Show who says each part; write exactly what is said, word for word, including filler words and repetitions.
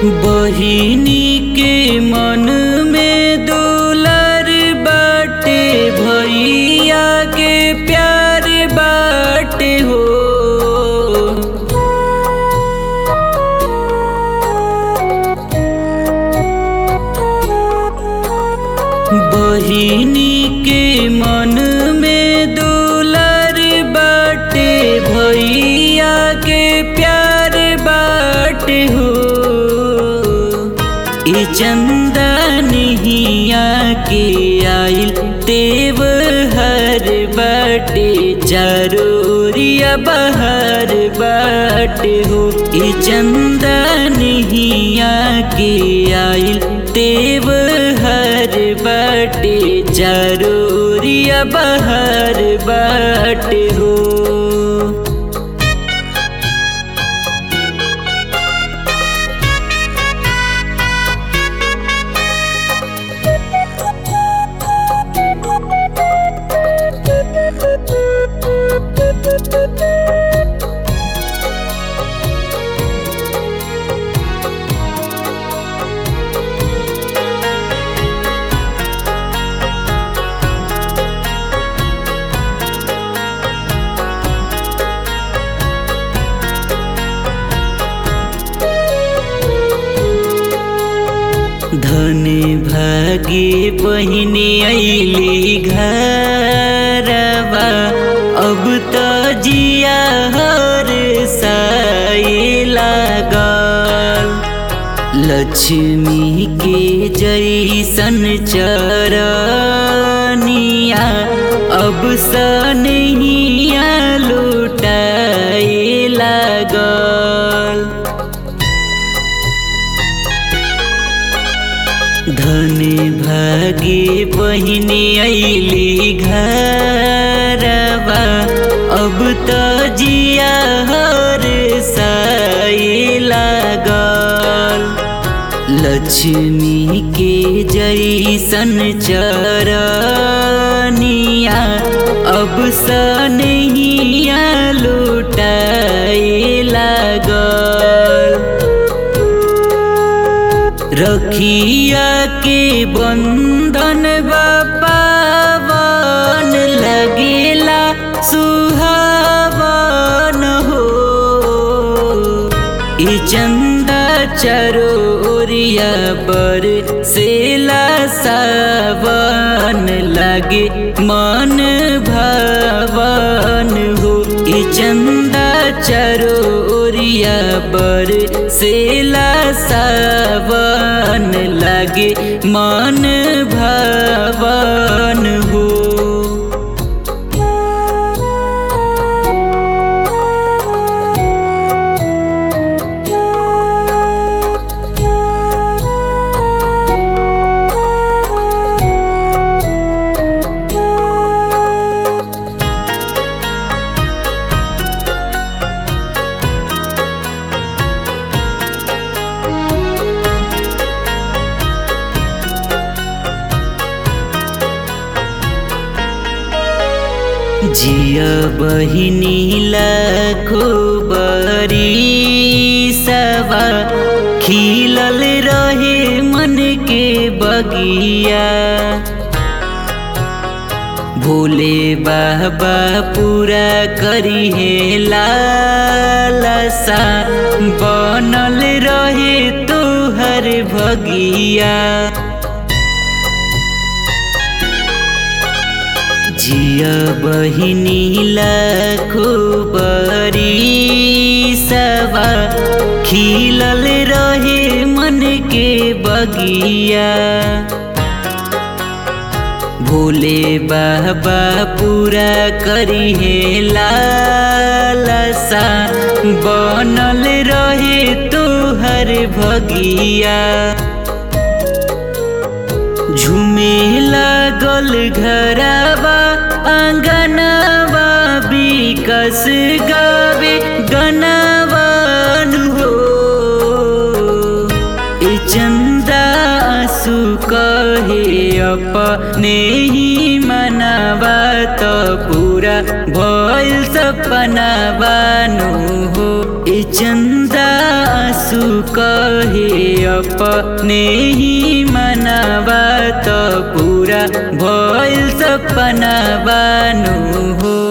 Speaker 1: बहिनी के मन में दुलार बाटे, भैया के प्यार बाटे हो। बहिनी के मन में दुलार बाटे, भैया के प्यार बाटे हो। ई चंदनिया के आइल देव हर बाटे, जरूरिया बहर बाटे हो। ई चंदनिया के आइल देव हर बाटे, जरूरिया बहर बाटे हो। धन भागे बहिनी अइली घरवा, अब त जिया हर साए लागल। लक्ष्मी के जैसन चरनिया, अब सनहिया लुटाए लागल। धन भागे बहिनी अइली घरवा, अब त जिया हर साए लागल। लक्ष्मी के जैसन चरनिया, अब सनहिया लुटाए लागल। रखिया के बंधन पावन, लगेला सुहावन हो। ई चंदा चरोरिया पर सेला सावन, लगे मन भवन हो। ई चंदा चरोरिया पर सेला सावन, लगे मन भवन हो। जिया बहिनी लाखो बरिसवा, खिलल रहे मन के बगिया। भोले बाबा पूरा करी है लालसा, बनल रहे तोहर भगिया। जिया बहिनी लाखो बरिसवा, खिलल रहे मन के बगिया। भोले बाबा पूरा करी है लालसा, बनल रहे तोहर भगिया। झूमे लागल घरवा आंगनवा, विकास गावे गनवन हो। ए चंदा आंसू कहे अपने ही मनावा, तो पूरा भइल सपना बानो हो। ए चंदा आंसू कहे अपने ही मनवा तो पूरा भइल सपना बानु हो।